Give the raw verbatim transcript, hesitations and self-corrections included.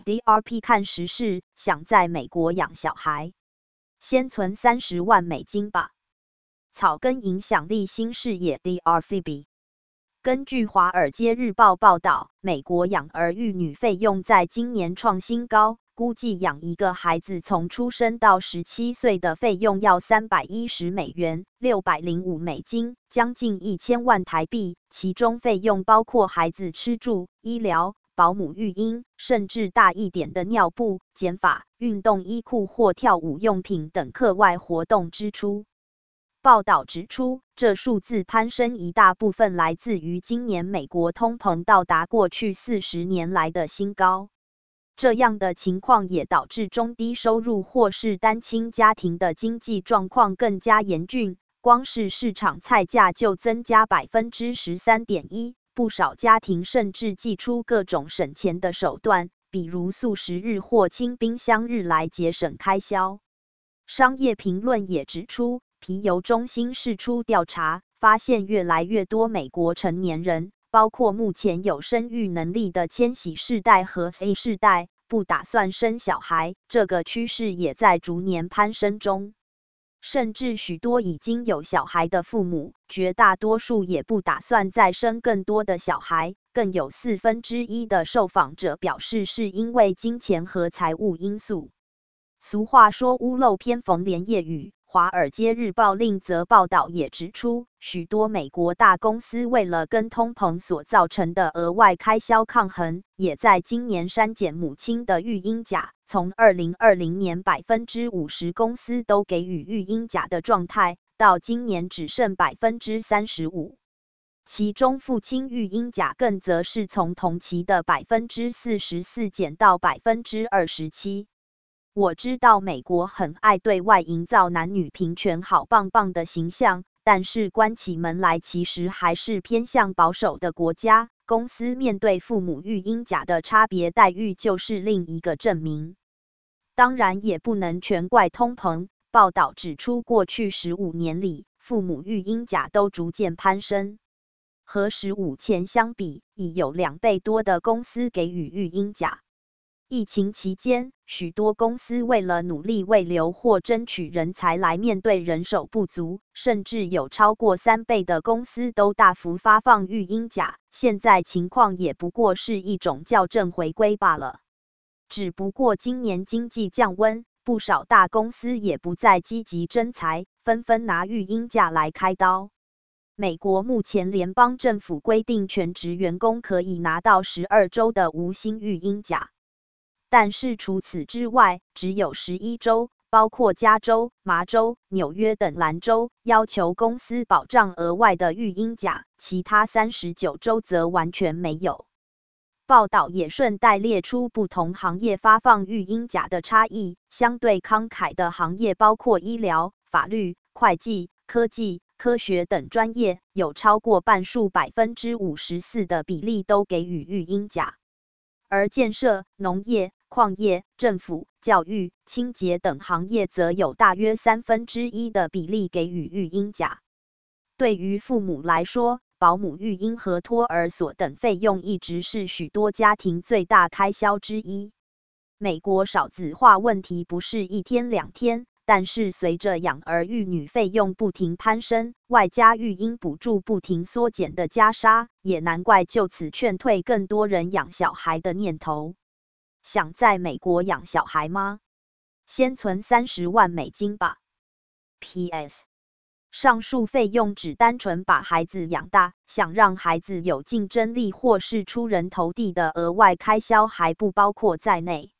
D R P 看时事，想在美国养小孩，先存三十万美金吧。草根影响力新视野 D R F B。根据《华尔街日报》报道，美国养儿育女费用在今年创新高，估计养一个孩子从出生到十七岁的费用要三百一十美元，六百零五美金，将近一千万台币，其中费用包括孩子吃住、医疗、保姆育婴，甚至大一点的尿布、剪发、运动衣裤或跳舞用品等课外活动支出。报道指出，这数字攀升一大部分来自于今年美国通膨到达过去四十年来的新高。这样的情况也导致中低收入或是单亲家庭的经济状况更加严峻，光是市场菜价就增加 百分之十三点一， 不少家庭甚至祭出各种省钱的手段，比如素食日或清冰箱日来节省开销。商业评论也指出，皮尤中心释出调查，发现越来越多美国成年人，包括目前有生育能力的千禧世代和 Z 世代，不打算生小孩，这个趋势也在逐年攀升中。甚至许多已经有小孩的父母，绝大多数也不打算再生更多的小孩，更有四分之一的受访者表示是因为金钱和财务因素。俗话说屋漏偏逢连夜雨，华尔街日报另则报道也指出，许多美国大公司为了跟通膨所造成的额外开销抗衡，也在今年删减母亲的育婴假，从二零二零年 百分之五十 公司都给予育婴假的状态，到今年只剩 百分之三十五。其中父亲育婴假更则是从同期的 百分之四十四 减到 百分之二十七。我知道美国很爱对外营造男女平权好棒棒的形象，但是关起门来其实还是偏向保守的国家，公司面对父母育婴假的差别待遇就是另一个证明。当然也不能全怪通膨，报道指出过去十五年里，父母育婴假都逐渐攀升。和十五前相比，已有两倍多的公司给予育婴假。疫情期间，许多公司为了努力为留或争取人才来面对人手不足，甚至有超过三倍的公司都大幅发放育婴假，现在情况也不过是一种校正回归罢了。只不过今年经济降温，不少大公司也不再积极征才，纷纷拿育婴假来开刀。美国目前联邦政府规定全职员工可以拿到十二周的无薪育婴假。但是除此之外，只有十一州，包括加州、麻州、纽约等蓝州，要求公司保障额外的育婴假，其他三十九州则完全没有。报道也顺带列出不同行业发放育婴假的差异，相对慷慨的行业包括医疗、法律、会计、科技、科学等专业，有超过半数 百分之五十四 的比例都给予育婴假。而建设、农业、矿业、政府、教育、清洁等行业则有大约三分之一的比例给予育婴假。对于父母来说，保姆育婴和托儿所等费用一直是许多家庭最大开销之一。美国少子化问题不是一天两天，但是随着养儿育女费用不停攀升，外加育婴补助不停缩减的加杀，也难怪就此劝退更多人养小孩的念头。想在美国养小孩吗？先存三十万美金吧。P S 上述费用只单纯把孩子养大，想让孩子有竞争力或是出人头地的额外开销还不包括在内。